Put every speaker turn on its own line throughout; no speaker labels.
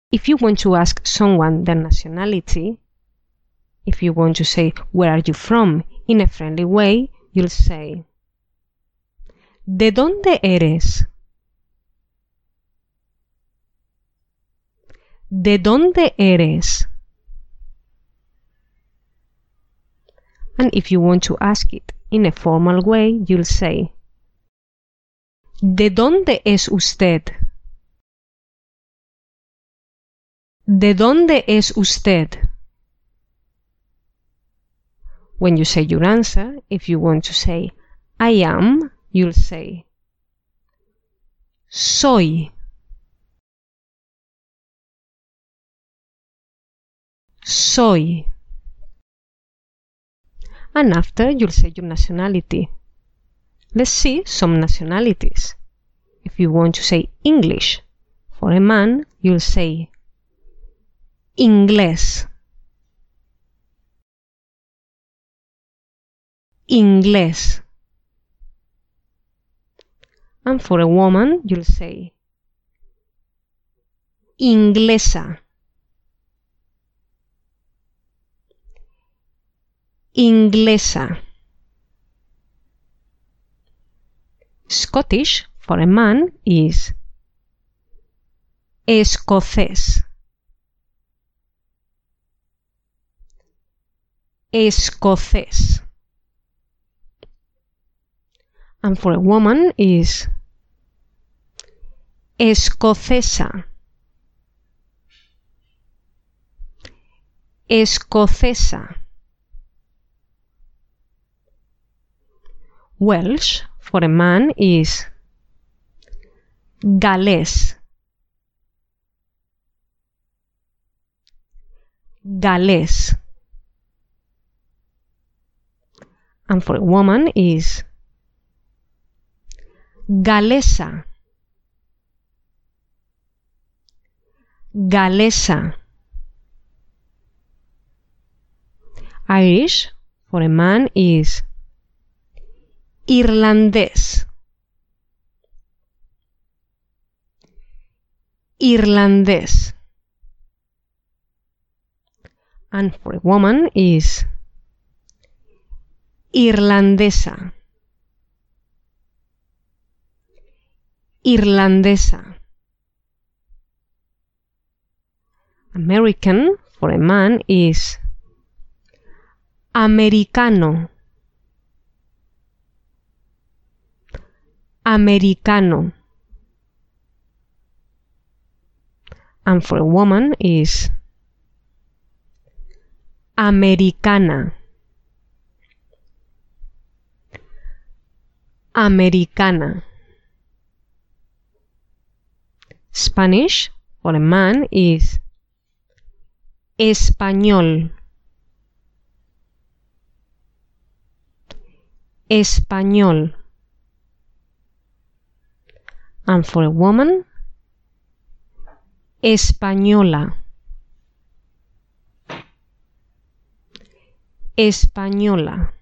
If you want to ask someone their nationality, if you want to say, where are you from, in a friendly way, you'll say, ¿De dónde eres? ¿De dónde eres? And if you want to ask it in a formal way, you'll say, ¿De dónde es usted? ¿De dónde es usted? When you say your answer, if you want to say, I am, you'll say, soy. Soy. And after, you'll say your nationality. Let's see some nationalities. If you want to say English, for a man, you'll say inglés. Inglés. And for a woman, you'll say inglesa. Inglesa. Scottish for a man is escocés. Escocés. And for a woman is escocesa. Escocesa. Welsh for a man is galés. Galés. And for a woman is galesa. Galesa. Irish for a man is irlandés. Irlandés. And for a woman is irlandesa. Irlandesa. American for a man is americano. Americano. And for a woman is americana. Americana. Spanish for a man is español. Español. And for a woman, española. Española.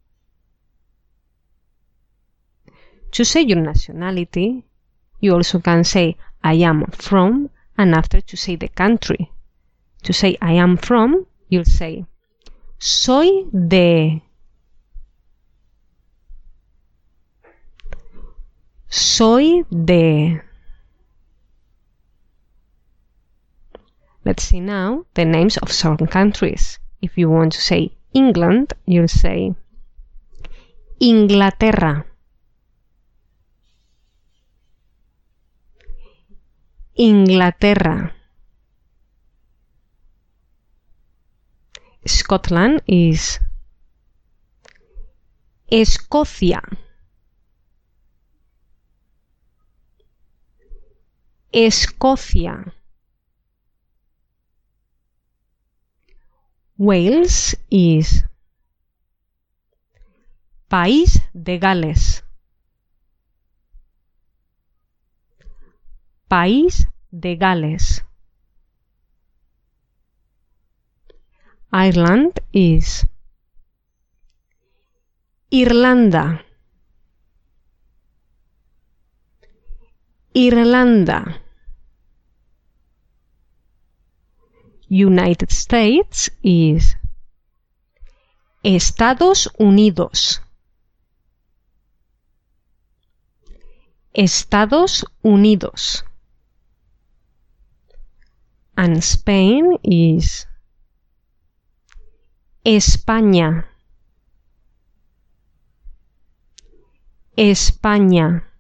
To say your nationality, you also can say I am from, and after to say the country. To say I am from, you'll say soy de. Soy de. Let's see now the names of certain countries. If you want to say England, you'll say Inglaterra. Inglaterra. Scotland is Escocia. Escocia. Wales is País de Gales. País de Gales. Ireland is Irlanda. Irlanda. United States is Estados Unidos. Estados Unidos. And Spain is España. España.